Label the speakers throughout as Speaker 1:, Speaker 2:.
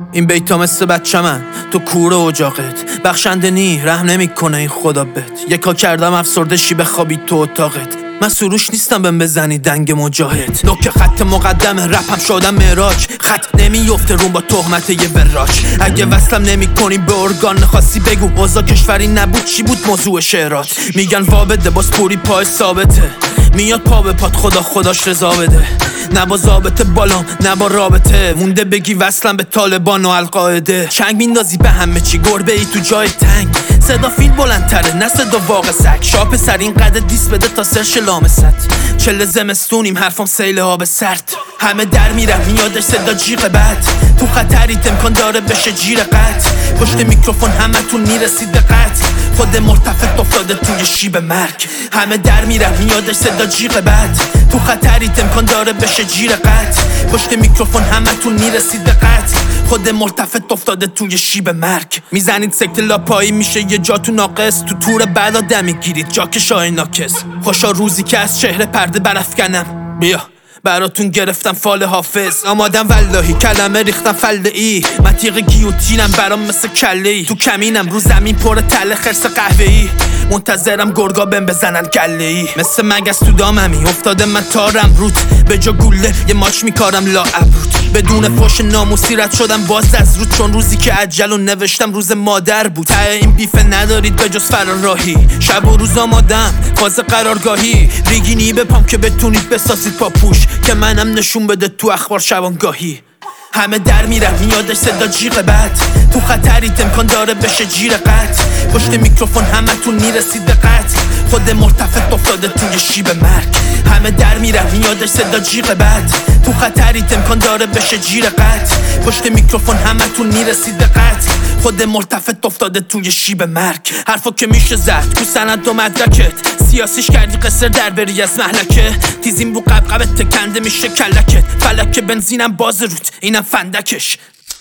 Speaker 1: این بیتا مثل بچه من تو کور اجاقت، بخشنده نی رحم نمیکنه این خدا بهت. یکا کردم افسرده شی بخوابی تو اتاقت، من سروش نیستم بهم بزنی دنگ مجاهد. نوک خط مقدم رپم شدم معراج، خط نمیفته روم با تهمت یه وراج. اگه وصلم نمیکنی به ارگان خاصی بگو اوضاع کشوری نبود چی بود موضوع شعرات. میگن وابده باز پوری پای ثابته، میاد پا به پات خدا خداش رضا بده. نه با ضابطه بالام نه با رابطه، مونده بگی وصلم به طالبان و القاعده. چنگ میندازی به همه چی گربه ای تو جای تنگ، صدا فیل بلندتره نه صدا واقع سگ. شاپ سر این قدر دیس بده تا سرش لامست، چله زمستونیم حرفم سیل آب سرد. همه در میرم میادش صدا جیغ بد، تو خطریت امکان داره بشه جیر قطع. پشت میکروفون همه تون میرسید به قطع، خود مرتفع افتاده توی شیب مرگ. همه در میرم میادش صدا جیغ بد، تو خطریت امکان داره بشه جیر قطع. پشت میکروفون همه تون میرسید به قطع، خود مرتفع افتاده توی شیب مرگ. میزنید سکت لاپایی میشه یه جا تو ناقص، تو تور بعد آدم میگیرید جا که شای ناکس. خوشا روزی که از چهره پرده برافکنم، بیا براتون گرفتم فال حافظ. آمادم واللهی کلمه ریختم فلده ای، من تیغ گیوتینم برام مثل کله ای. تو کمینم رو زمین پر تله خرس قهوه ای، منتظرم گرگا بهم بزنن کله ای. مثل مگس تو داممی افتاده من تارم روت، به جا گوله یه ماچ میکارم لا ابروت. بدون فوش ناموسی رد شدم باز از رود، چون روزی که عجل و نوشتم روز مادر بود. ته این بیفه ندارید به جز فرارراهی، شب و روز آمادم فاز قرارگاهی. ریگینی بپام که بتونید بسازید پاپوش، که منم نشون بده تو اخبار شبانگاهی. همه در میرم میادش صدا جیغ بد، تو خطریت امکان داره بشه جیر قطع. پشت میکروفون همه تون میرسید به قطع، خود مرتفع افتاده توی شیب مرگ. همه در میرم میادش صدا جیغ بد، تو خطریت امکان داره بشه جیر قطع. پشت میکروفون همه تون میرسید به قطع، خود مرتفع افتاده توی شیب مرگ. حرفا که میشه زد تو سند و مدرکت، سیاسیش کردی قصر در بری از محلکه. تیزیم رو قبقبت تکنده میشه کلکت، فلک بنزینم باز روت اینم فندکش.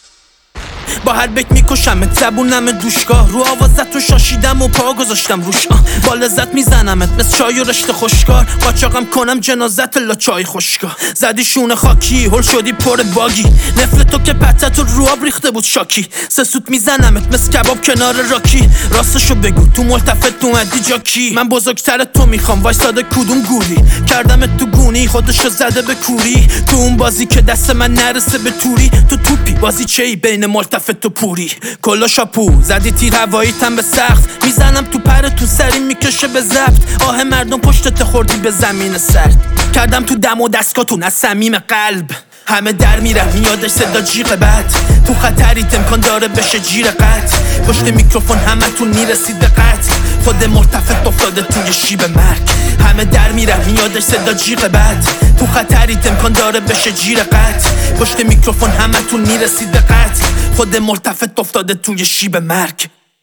Speaker 1: با هر بک میکشمت زبونم دوشگاه، رو آوازت رو شاشیدم و پا گذاشتم روش. با لذت میزنمت مثل چای و رشته خوشکار، قاچاقم کنم جنازت لا چای خوشگاه. زدی شونه خاکی هل شدی پر باگی، نفل تو که پتت رو آب ریخته بود شاکی. سسوت میزنمت مثل کباب کنار راکی، راستشو بگو تو ملتفت اومدی جا کی؟ من بزرگتر تو میخوام وایساده کدوم گوری، کردمت تو گونی خودشو زده به کوری. تو اون بازی که دست من نرسه به توری، تو توپی بازی چی بین ملتفت تو پوری. کلا شاپو زدی تیر هوایی تن به سقف، میزنم تو پر تو سری میکشه به ضبط. آه مردم پشتت خوردی به زمین سرد، کردم تو دم و دستگاتون از صمیم قلب. همه در میرم میادش صدا جیغ بد، تو خطریت امکان داره بشه جیر قطع. پشت میکروفون همه تون میرسید به قطع، خود مرتفع افتاده توی شیب مرگ. همه در میرم میادش صدا جیغ بد، تو خطریت امکان داره بشه جیر قطع. پشت میکروفون همه تون میرسید به قطع، خود مرتفع افتاده توی شیب مرگ.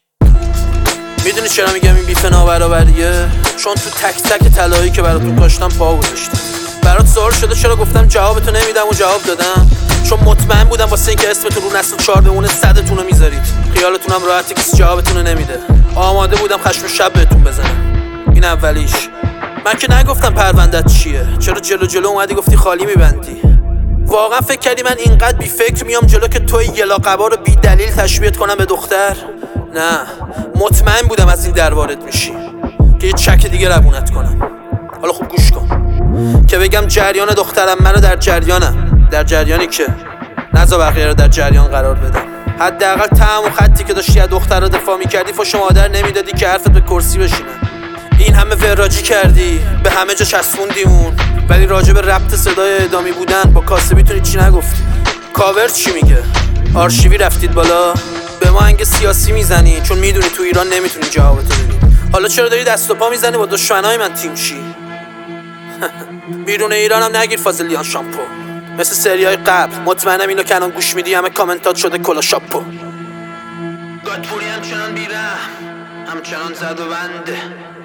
Speaker 1: میدونی چرا میگم این بیف نابرابریه؟ چون تو تک تک طلایی که براتون کاشتم پا گذاشتم. برات سوال شده چرا گفتم جوابتو نمیدم و جواب دادم؟ چون مطمئن بودم واسه اینکه اسمتون رو نسل 4 بمونه صدتون رو میذارید. خیالتونم راحته کسی جوابتون رو نمیده. آماده بودم خشم شب بهتون بزنم. این اولیش. من که نگفتم پروندت چیه، چرا جلو اومدی گفتی خالی میبندی؟ واقعا فکر کردی من اینقدر بی فکر میام جلو که توی یلاقبا رو بی دلیل تشبیهت کنم به دختر؟ نه، مطمئن بودم از این در وارد میشی که یه چک دیگه روونت کنم. حالا خوب گوش کن که بگم جریان دخترم منو در جریانی که نذار بقیه رو در جریان قرار بدم. حداقل طعم و خطی که داشتی از دختر رو دفاع میکردی فوش مادر نمیدادی که حرفت به کرسی بشینه. این همه وراجی کردی به همه جا چسبوندی اون، ولی راجع به ربط صدای اعدامی بودن با کاسبیتون چی نگفتی. کاور چی میگه؟ آرشیوی رفتید بالا به ما انگ سیاسی میزنی چون میدونی تو ایران نمیتونی جوابتو بدی. حالا چرا داری دست و پا میزنی با دشمنای من تیم شی؟ بیرون ایران هم نگیر فازلیان شامپو مثل سریای قبل. مطمئنم اینو که الان گوش میدی همه کامنتات شده کلا شاپو.
Speaker 2: گادپوری همچنان بیرحم، همچنان زد و بنده.